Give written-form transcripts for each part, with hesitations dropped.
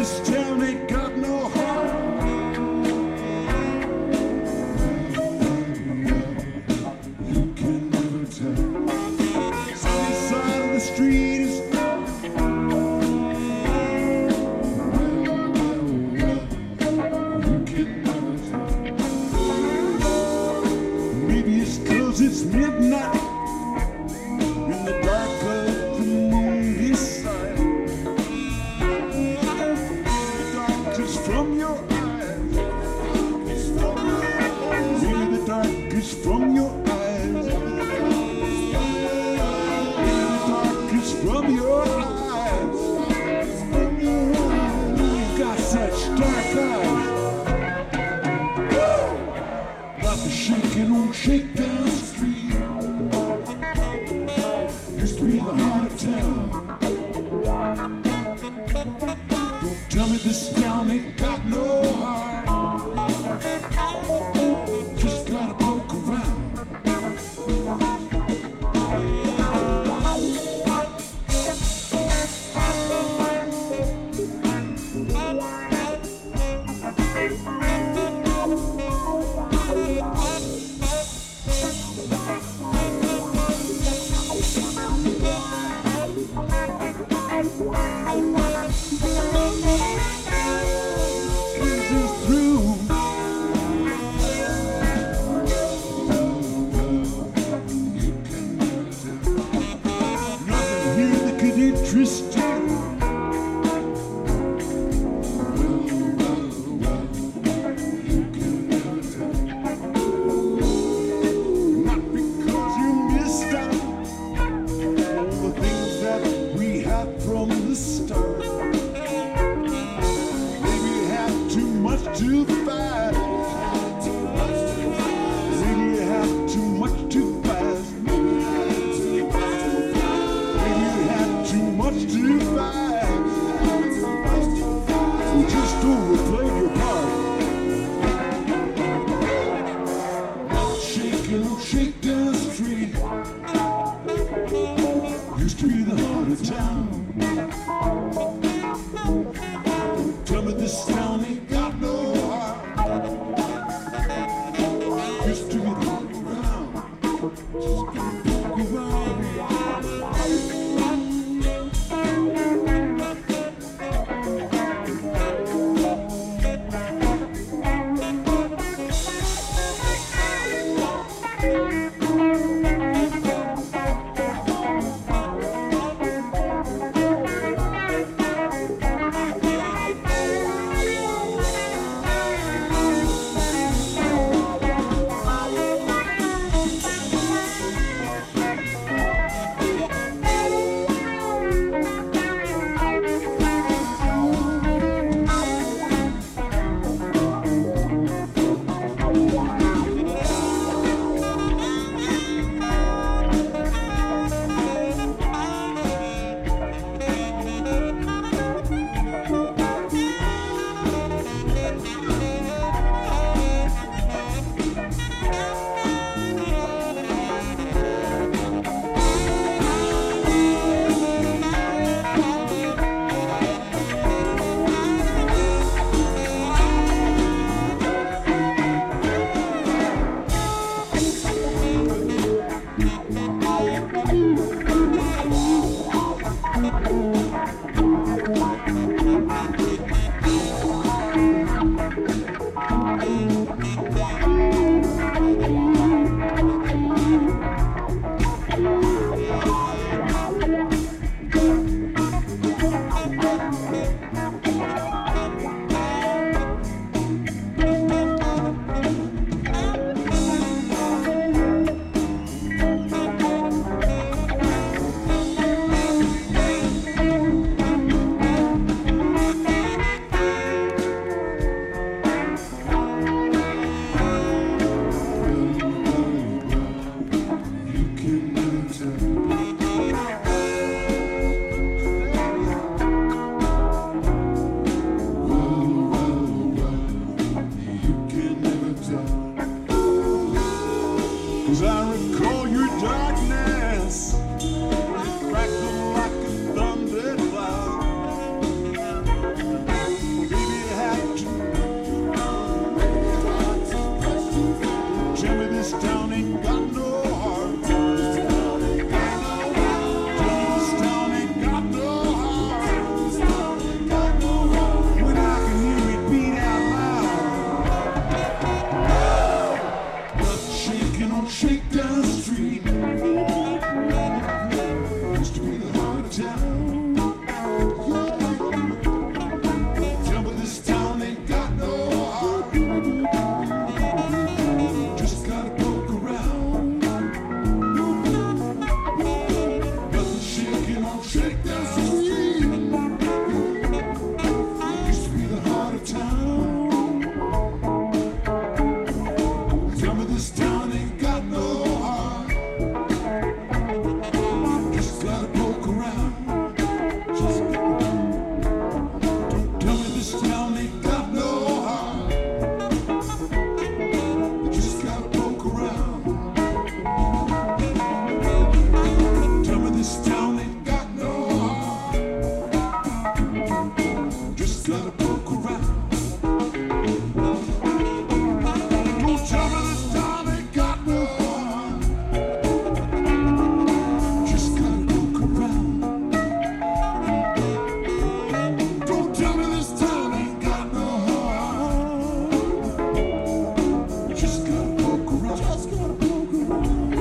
this town ain't got no heart. You can never tell. Sunny side of the street is it's midnight in the dark of the movie side. The dark is from your eyes. Maybe the dark is from your eyes. Maybe the dark is from your eyes. You got such dark eyes. Like a shaking on shakedown street. Used to be the heart of town. Don't tell me this town ain't got no heart. Just gotta poke around. just gotta poke around. Don't tell me this town ain't got no heart. Just gotta poke around. Don't tell me this town ain't got no heart. Just gotta poke around. Just gotta poke around.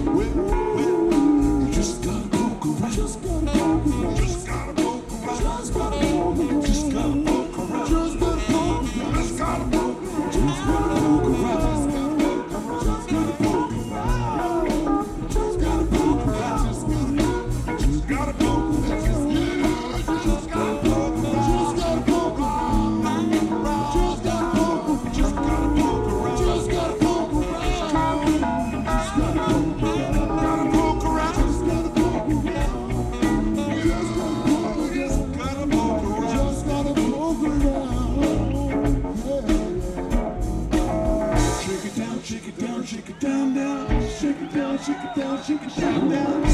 You just gotta poke around. Just gotta poke around. Just gotta poke around. Just gotta poke around. Just gotta poke around. Just gotta poke around. Just gotta poke around. Just gotta poke around. Just gotta poke around. Just gotta poke around. Just gotta poke around. Just gotta poke around. Just gotta poke around. Just gotta poke around. Just gotta poke around. Just gotta poke around. Just gotta poke around. Gotta poke around. Just gotta poke around. Just gotta poke around. Just gotta poke around. Shake it down, shake it down, shake it down, down. Shake it down, shake it down, shake it down, down.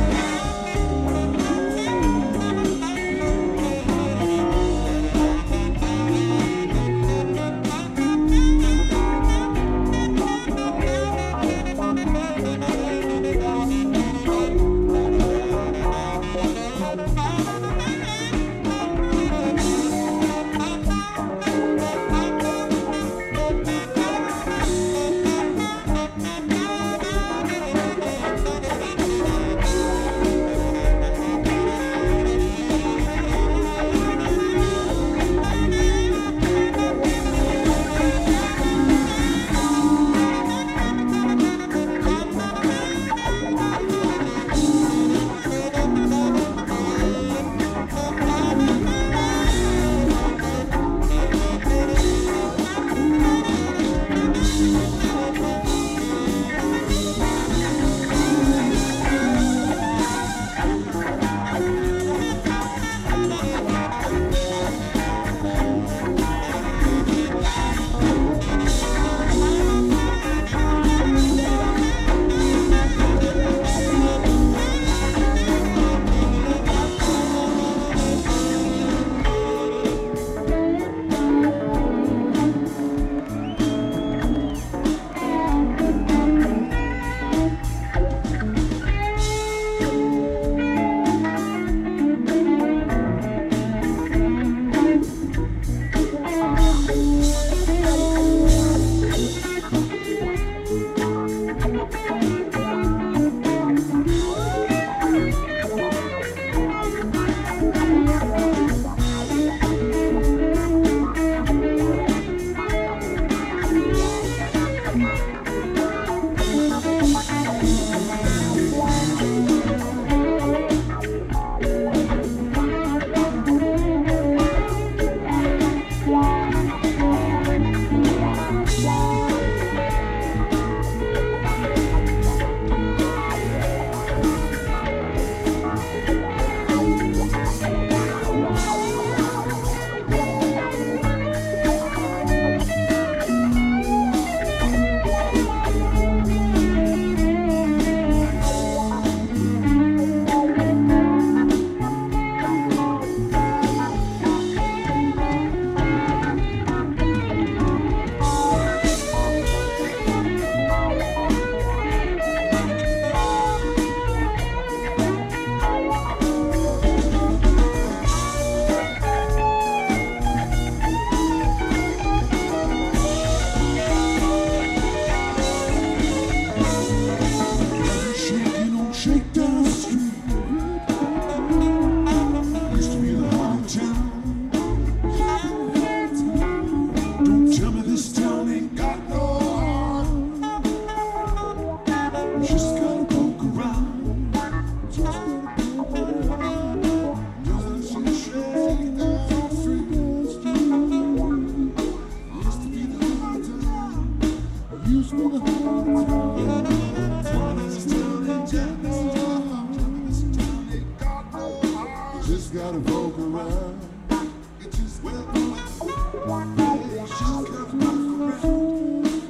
Just gotta poke around. It just will. Just gotta poke around.